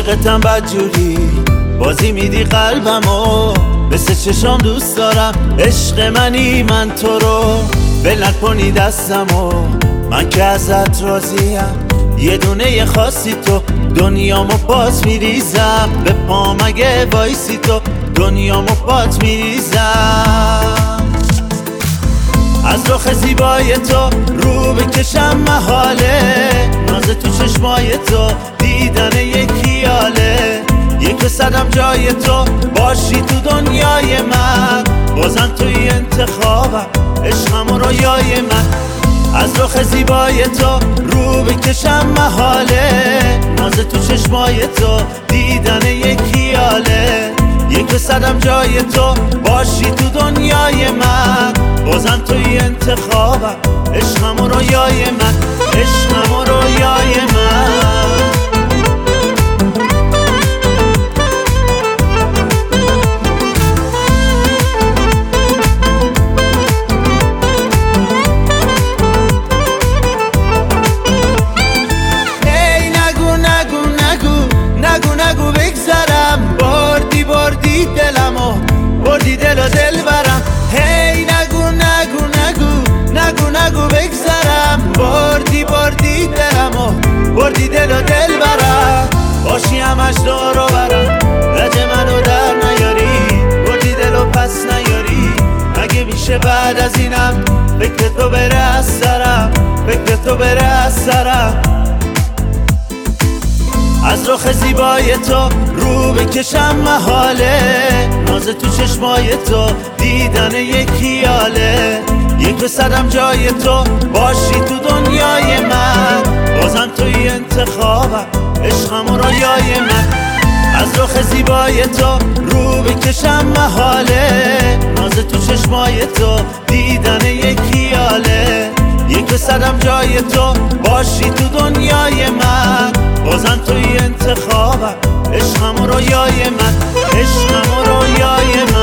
عاشقتم بدجوری، بازی میدی قلبمو مثل چشام دوست دارم. عشق منی من تو رو ول نکنی دستمو، من که ازت راضیم یه دونه خاصی تو. دنیامو پات میریزم به پام اگه وایسی تو، دنیامو پات میریزم. از رخ زیبای تو رو بکشم محاله، ناز تو چشمای تو دیدن یکی حاله. یک صدم جای تو باشی تو دنیای من، بازم توی انتخابم عشقم و رویای من. از رخ زیبای تو رو بکشم محاله، ناز تو چشمای تو دیدن یکی حاله. یک صدم جای تو باشی تو دنیای من، بازم توی انتخابم عشقم و رویای من، عشقم و رویای من. نگو بگذرم، بردی دلمو، بردی دل و دل برم. هی نگو بگذرم، بردی دلمو، بردی دل و دل برم. باشی همش دارو برم، رج منو در نیاری، بردی دل و پس نیاری. مگه میشه بعد از اینم فکر تو بره از سرم، فکر تو بره از سرم. از رخ زیبای تو رو بکشم محاله، ناز تو چشمای تو دیدن یکی حاله. یک صدم جای تو باشی تو دنیای من، بازم توی انتخابم عشقم و رویای من. از رخ زیبای تو رو بکشم محاله، ناز تو چشمای تو دیدن یکی حاله. یک صدم جای تو باشی تو دنیای من، بازم توی انتخابم عشقم و رویای من، عشقم و رویای من.